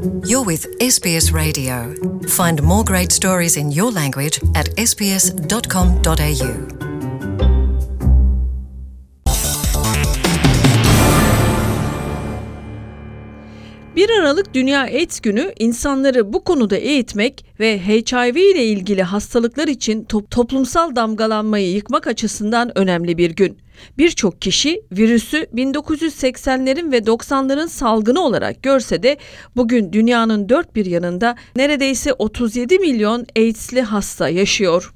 You're with SBS Radio. Find more great stories in your language at sbs.com.au. Bir Aralık Dünya AIDS Günü insanları bu konuda eğitmek ve HIV ile ilgili hastalıklar için toplumsal damgalanmayı yıkmak açısından önemli bir gün. Birçok kişi virüsü 1980'lerin ve 90'ların salgını olarak görse de bugün dünyanın dört bir yanında neredeyse 37 milyon AIDS'li hasta yaşıyor.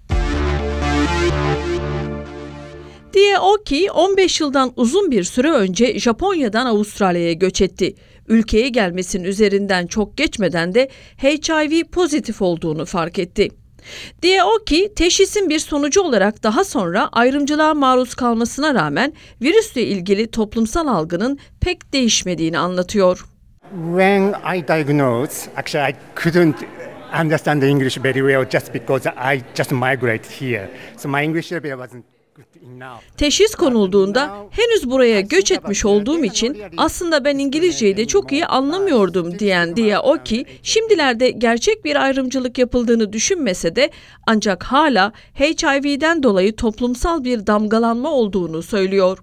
Aoki 15 yıldan uzun bir süre önce Japonya'dan Avustralya'ya göç etti. Ülkeye gelmesinin üzerinden çok geçmeden de HIV pozitif olduğunu fark etti. Aoki, teşhisin bir sonucu olarak daha sonra ayrımcılığa maruz kalmasına rağmen virüsle ilgili toplumsal algının pek değişmediğini anlatıyor. When I diagnosed, actually I couldn't understand the English very well just because I just migrated here. So my English level wasn't. Teşhis konulduğunda henüz buraya göç etmiş olduğum için aslında ben İngilizceyi de çok iyi anlamıyordum diyen Aoki, şimdilerde gerçek bir ayrımcılık yapıldığını düşünmese de ancak hala HIV'den dolayı toplumsal bir damgalanma olduğunu söylüyor.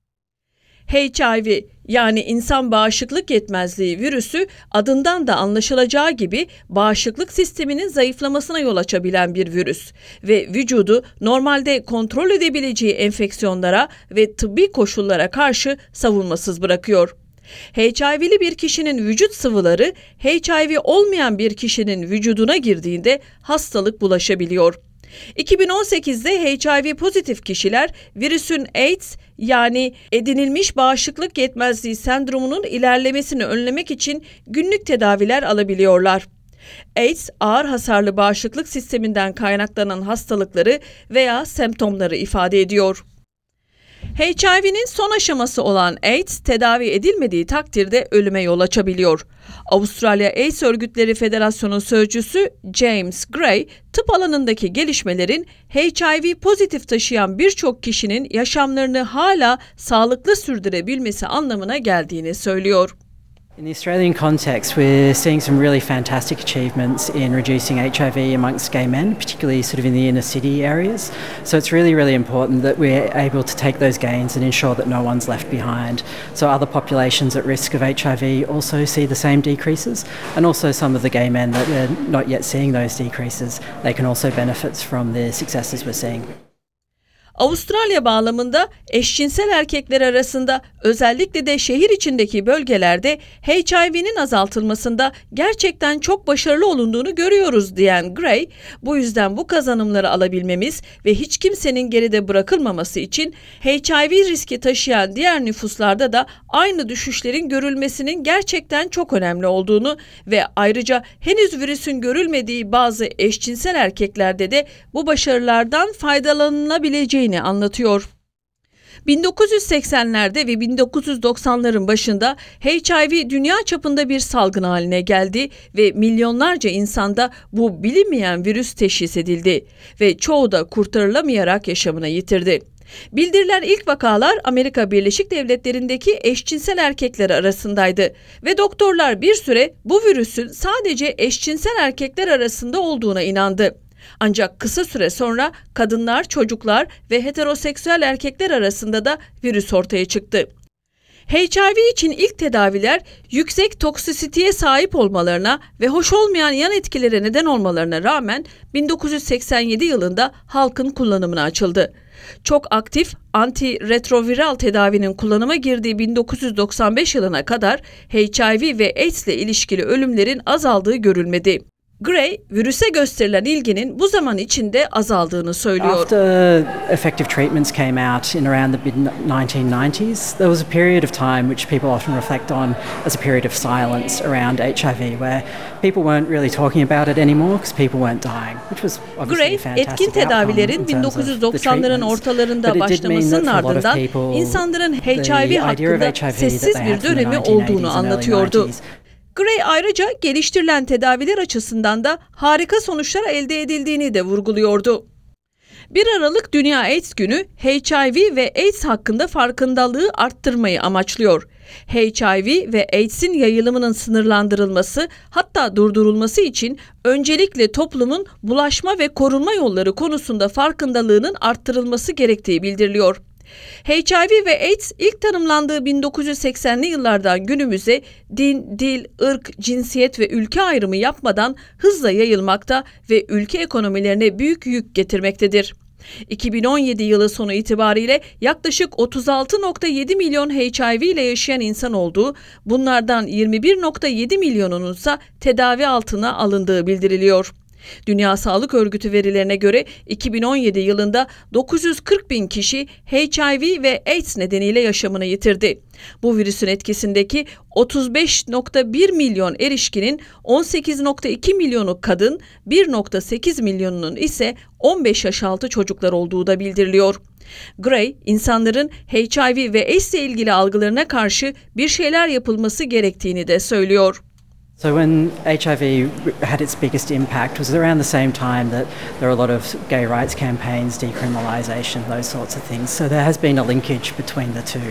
HIV yani insan bağışıklık yetmezliği virüsü adından da anlaşılacağı gibi bağışıklık sisteminin zayıflamasına yol açabilen bir virüs ve vücudu normalde kontrol edebileceği enfeksiyonlara ve tıbbi koşullara karşı savunmasız bırakıyor. HIV'li bir kişinin vücut sıvıları HIV olmayan bir kişinin vücuduna girdiğinde hastalık bulaşabiliyor. 2018'de HIV pozitif kişiler virüsün AIDS yani edinilmiş bağışıklık yetmezliği sendromunun ilerlemesini önlemek için günlük tedaviler alabiliyorlar. AIDS, ağır hasarlı bağışıklık sisteminden kaynaklanan hastalıkları veya semptomları ifade ediyor. HIV'nin son aşaması olan AIDS, tedavi edilmediği takdirde ölüme yol açabiliyor. Avustralya AIDS Örgütleri Federasyonu sözcüsü James Gray, tıp alanındaki gelişmelerin HIV pozitif taşıyan birçok kişinin yaşamlarını hala sağlıklı sürdürebilmesi anlamına geldiğini söylüyor. In the Australian context, we're seeing some really fantastic achievements in reducing HIV amongst gay men, particularly sort of in the inner city areas. So it's really, really important that we're able to take those gains and ensure that no one's left behind. So other populations at risk of HIV also see the same decreases, and also some of the gay men that are not yet seeing those decreases, they can also benefit from the successes we're seeing. Avustralya bağlamında eşcinsel erkekler arasında özellikle de şehir içindeki bölgelerde HIV'nin azaltılmasında gerçekten çok başarılı olunduğunu görüyoruz diyen Gray, bu yüzden bu kazanımları alabilmemiz ve hiç kimsenin geride bırakılmaması için HIV riski taşıyan diğer nüfuslarda da aynı düşüşlerin görülmesinin gerçekten çok önemli olduğunu ve ayrıca henüz virüsün görülmediği bazı eşcinsel erkeklerde de bu başarılardan faydalanılabileceğini anlatıyor. 1980'lerde ve 1990'ların başında HIV dünya çapında bir salgın haline geldi ve milyonlarca insanda bu bilinmeyen virüs teşhis edildi ve çoğu da kurtarılamayarak yaşamını yitirdi. Bildirilen ilk vakalar Amerika Birleşik Devletleri'ndeki eşcinsel erkekler arasındaydı ve doktorlar bir süre bu virüsün sadece eşcinsel erkekler arasında olduğuna inandı. Ancak kısa süre sonra kadınlar, çocuklar ve heteroseksüel erkekler arasında da virüs ortaya çıktı. HIV için ilk tedaviler yüksek toksisiteye sahip olmalarına ve hoş olmayan yan etkilere neden olmalarına rağmen 1987 yılında halkın kullanımına açıldı. Çok aktif antiretroviral tedavinin kullanıma girdiği 1995 yılına kadar HIV ve AIDS ile ilişkili ölümlerin azaldığı görülmedi. Gray, virüse gösterilen ilginin bu zaman içinde azaldığını söylüyor. After effective treatments came out in around the mid-1990s, there was a period of time which people often reflect on as a period of silence around HIV, where people weren't really talking about it anymore because people weren't dying, which was obviously a fantastic etkin tedavilerin outcome in terms of the 1990'ların treatments. ortalarında But it did mean başlamasının that for a lot of ardından people, insanların HIV the idea of hakkında HIV sessiz that they bir had from the dönemi 1980s olduğunu and early anlatıyordu. 90s. Gray ayrıca geliştirilen tedaviler açısından da harika sonuçlar elde edildiğini de vurguluyordu. 1 Aralık Dünya AIDS Günü, HIV ve AIDS hakkında farkındalığı arttırmayı amaçlıyor. HIV ve AIDS'in yayılımının sınırlandırılması, hatta durdurulması için öncelikle toplumun bulaşma ve korunma yolları konusunda farkındalığının arttırılması gerektiği bildiriliyor. HIV ve AIDS ilk tanımlandığı 1980'li yıllardan günümüze din, dil, ırk, cinsiyet ve ülke ayrımı yapmadan hızla yayılmakta ve ülke ekonomilerine büyük yük getirmektedir. 2017 yılı sonu itibariyle yaklaşık 36,7 milyon HIV ile yaşayan insan olduğu, bunlardan 21,7 milyonunun ise tedavi altına alındığı bildiriliyor. Dünya Sağlık Örgütü verilerine göre 2017 yılında 940 bin kişi HIV ve AIDS nedeniyle yaşamını yitirdi. Bu virüsün etkisindeki 35,1 milyon erişkinin 18,2 milyonu kadın, 1,8 milyonunun ise 15 yaş altı çocuklar olduğu da bildiriliyor. Gray, insanların HIV ve AIDS ile ilgili algılarına karşı bir şeyler yapılması gerektiğini de söylüyor. So when HIV had its biggest impact was around the same time that there were a lot of gay rights campaigns, decriminalisation, those sorts of things. So there has been a linkage between the two.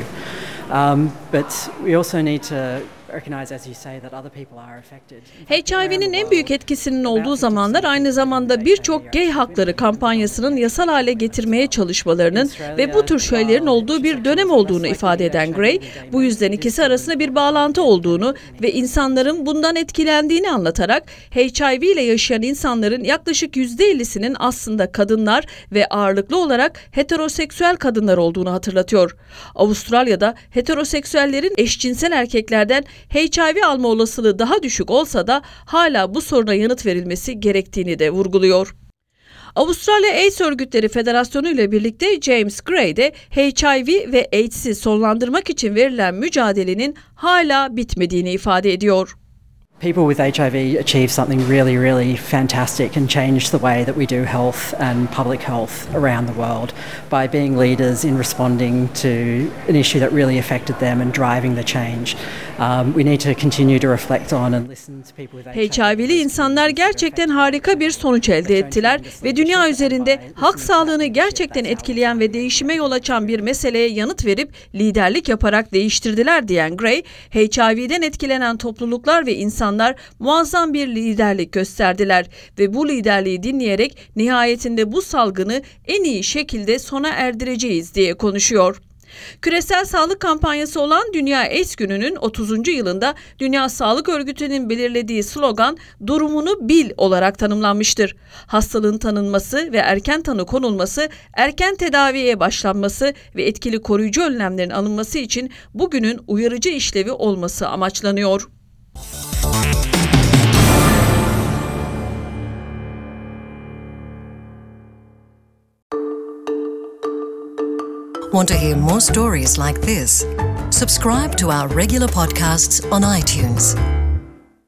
But we also need to recognize, as you say, that other people are affected. HIV'nin en büyük etkisinin olduğu zamanlar aynı zamanda birçok gay hakları kampanyasının yasal hale getirmeye çalışmalarının ve bu tür şeylerin olduğu bir dönem olduğunu ifade eden Gray, bu yüzden ikisi arasında bir bağlantı olduğunu ve insanların bundan etkilendiğini anlatarak HIV ile yaşayan insanların yaklaşık %50'sinin aslında kadınlar ve ağırlıklı olarak heteroseksüel kadınlar olduğunu hatırlatıyor. Avustralya'da heteroseksüellerin eşcinsel erkeklerden HIV alma olasılığı daha düşük olsa da hala bu soruna yanıt verilmesi gerektiğini de vurguluyor. Avustralya AIDS Örgütleri Federasyonu ile birlikte James Gray de HIV ve AIDS'i sonlandırmak için verilen mücadelenin hala bitmediğini ifade ediyor. People with HIV achieve something really, really fantastic and change the way that we do health and public health around the world by being leaders in responding to an issue that really affected them and driving the change. We need to continue to reflect on and listen to people with HIV. HIV'li insanlar gerçekten harika bir sonuç elde ettiler ve dünya üzerinde halk sağlığını gerçekten etkileyen ve değişime yol açan bir meseleye yanıt verip liderlik yaparak değiştirdiler diyen Gray, HIV'den etkilenen topluluklar ve insanlar muazzam bir liderlik gösterdiler ve bu liderliği dinleyerek nihayetinde bu salgını en iyi şekilde sona erdireceğiz diye konuşuyor. Küresel sağlık kampanyası olan Dünya AIDS Günü'nün 30. yılında Dünya Sağlık Örgütü'nün belirlediği slogan "Durumunu bil" olarak tanımlanmıştır. Hastalığın tanınması ve erken tanı konulması, erken tedaviye başlanması ve etkili koruyucu önlemlerin alınması için bugünün uyarıcı işlevi olması amaçlanıyor. Want to hear more stories like this? Subscribe to our regular podcasts on iTunes.